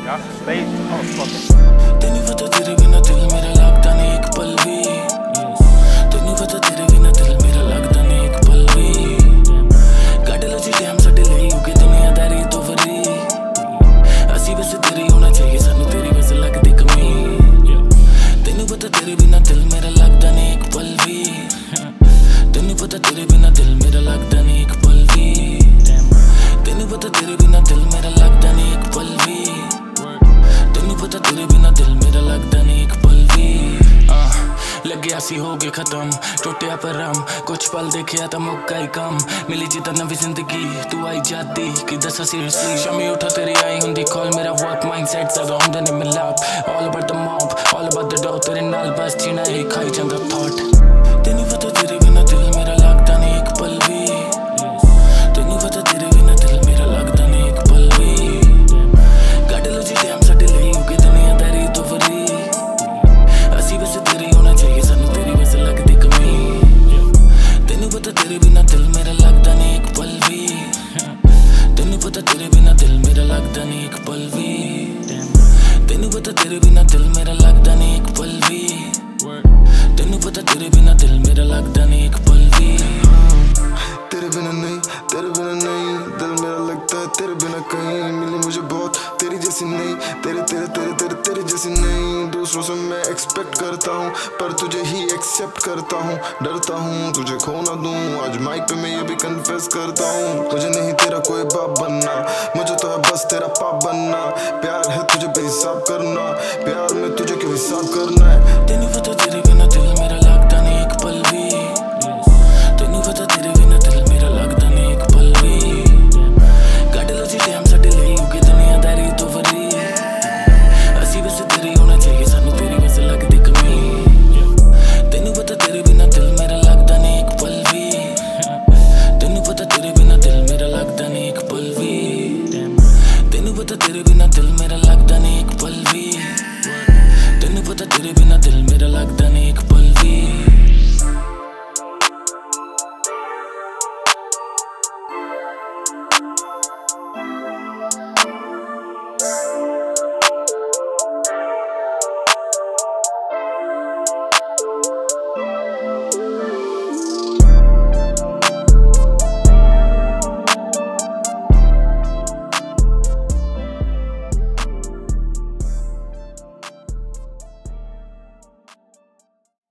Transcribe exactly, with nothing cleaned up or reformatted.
जाएगा भाई। तेनू पता तेरे बिना दिल मेरा लगता नहीं एक पल भी। तेनू पता तेरे बिना दिल मेरा लगता नहीं एक पल भी। कट लो जी टाइम साडे लई होके दुनियादारी तो वरी। असी बस तेरे होना चाहिए सानू तेरी बस लगदी कमी। तेनू पता तेरे बिना दिल मेरा लगता नहीं एक पल भी। तेनू पता तेरे बिना दिल मेरा लगता नहीं एक पल भी। तेनू पता तेरे बिना दिल मेरा लगता नहीं एक पल भी। तेनू पता तेरे बिना दिल मेरा लगता नहीं एक पल भी। लगे असी हो गए खत्म टुटिया परम कुछ पल देखिया तो मुक्का ही कम। मिली जिदा नवी जिंदगी तू आई जाती कि दसा सीरियसली। शामी उठा तेरी आई हुंदी कॉल मेरा वर्क माइंडसेट ज्यादा हुंदा नहीं मिलाप। All about the mob all about the dough तेरे नाल बस जीना ही खाई जांदा थॉट। तेनू पता तेरे बिना दिल मेरा लगता नहीं एक पल भी। तेनू पता तेरे बिना दिल मेरा लगता नहीं एक पल भी। कट लो जी टाइम साडे लई होके दुनियादारी तो वरी। असी बस तेरे होना चाहिए सानू तेरी बस लगदी कमी। तेनू पता तेरे बिना दिल मेरा लगता नहीं एक पल भी। तेनू पता तेरे बिना दिल मेरा लगता नहीं एक पल भी। तेनू पता तेरे बिना दिल मेरा लगता नहीं एक पल भी। तेनू पता तेरे बिना दिल मेरा लगता नहीं एक पल भी। तेरे बिना नहीं तेरे बिना नहीं दिल मेरा लगता है तेरे बिना कहीं। मिली मुझे बहुत तेरी जैसी नहीं तेरे तेरे तेरे तेरे तेरे जैसी नहीं। दूसरों से मैं एक्सपेक्ट करता हूँ पर तुझे ही एक्सेप्ट करता हूँ। डरता हूँ तुझे खो ना दूँ आज माइक पे मैं ये भी कन्फेस करता हूँ। मुझे नहीं तेरा कोई बाप बनना मुझे तो है बस तेरा पाप बनना। प्यार है तुझे बेहिसाब करना प्यार में तुझे क्यों हिसाब करना है। तेनू पता तेरे बिना दिल मेरा लगता नहीं एक पल भी। तेनू पता तेरे बिना दिल मेरा लगता नहीं एक पल भी। कट लो जी टाइम साडे लई होके दुनियादारी तो वरी। असी बस तेरे होना चाहिए सानू तेरी बस लगदी कमी। तेनू पता तेरे बिना दिल मेरा लगता नहीं एक पल भी। तेनू पता तेरे बिना दिल मेरा लगता नहीं एक पल भी। तेनू पता तेरे बिना दिल मेरा लगता नहीं एक पल भी। तेनू पता तेरे बिना दिल मेरा लगता नहीं एक